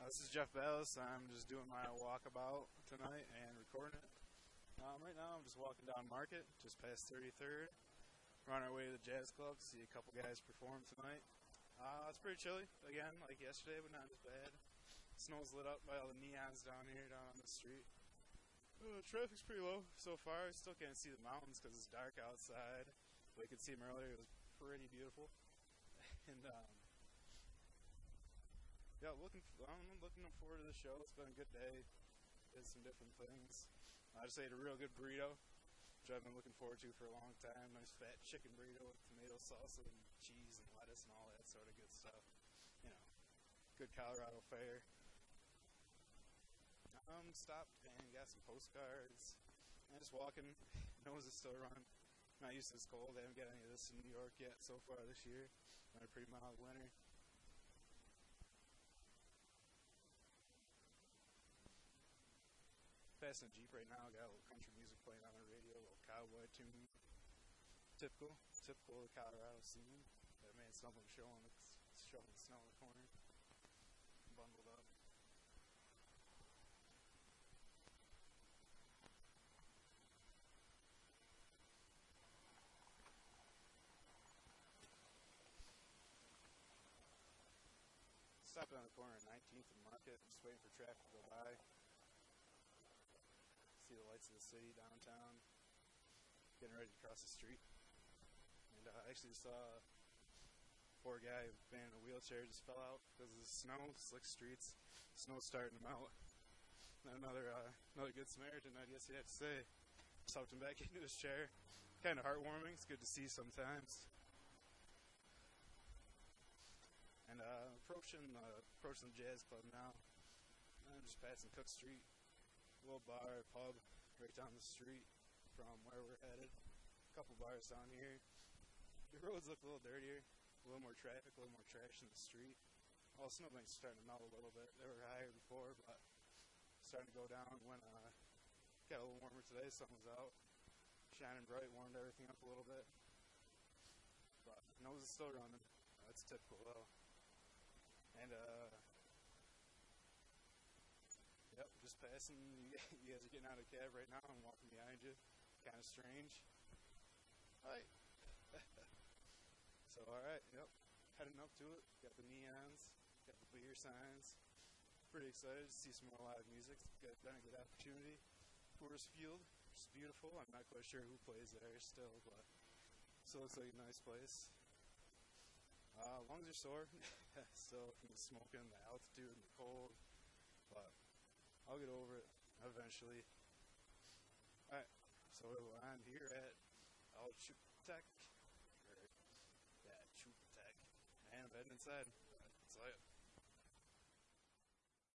This is Jeff Bellis. I'm just doing my walkabout tonight and recording it. Right now, I'm just walking down Market, just past 33rd. We're on our way to the Jazz Club to see a couple guys perform tonight. It's pretty chilly, again, like yesterday, but not as bad. Snow's lit up by all the neons down here, down on the street. Traffic's pretty low so far. I still can't see the mountains because it's dark outside. But you could see them earlier. It was pretty beautiful. And yeah, I'm looking forward to the show. It's been a good day. Did some different things. I just ate a real good burrito, which I've been looking forward to for a long time. Nice fat chicken burrito with tomato salsa and cheese and lettuce and all that sort of good stuff. You know, good Colorado fare. Stopped and got some postcards. And just walking. Nose is still running. Not used to this cold. I haven't got any of this in New York yet so far this year. Been a pretty mild winter. Passing a Jeep right now. Got a little country music playing on the radio. A little cowboy tune. Typical of the Colorado scene. That man stumbling showing the snow in the corner. Bundled up. Stopped on the corner at 19th and Market, just waiting for traffic to go by. See the lights of the city downtown. Getting ready to cross the street. And I actually saw a poor guy in a wheelchair just fell out because of the snow, slick streets. Snow's starting to melt. And another good Samaritan, I guess you have to say. Just helped him back into his chair. Kind of heartwarming. It's good to see sometimes. And approaching the Jazz Club now. I'm just passing Cook Street, a little bar, pub, right down the street from where we're headed. A couple bars down here. The roads look a little dirtier, a little more traffic, a little more trash in the street. All the snowbanks are starting to melt a little bit. They were higher before, but starting to go down when got a little warmer today. Sun was out, shining bright, warmed everything up a little bit. But nose is still running. That's typical though. And yep, just passing. You guys are getting out of the cab right now. I'm walking behind you. Kind of strange. Hi. So alright, yep. Heading up to it. Got the neons. Got the beer signs. Pretty excited to see some more live music. Been a good opportunity. Coors Field, which is beautiful. I'm not quite sure who plays there still, but still looks like a nice place. Lungs are sore, still from the smoking, the altitude, and the cold, but I'll get over it eventually. Alright, so we're on here at El Chapultepec, and I'm heading inside. So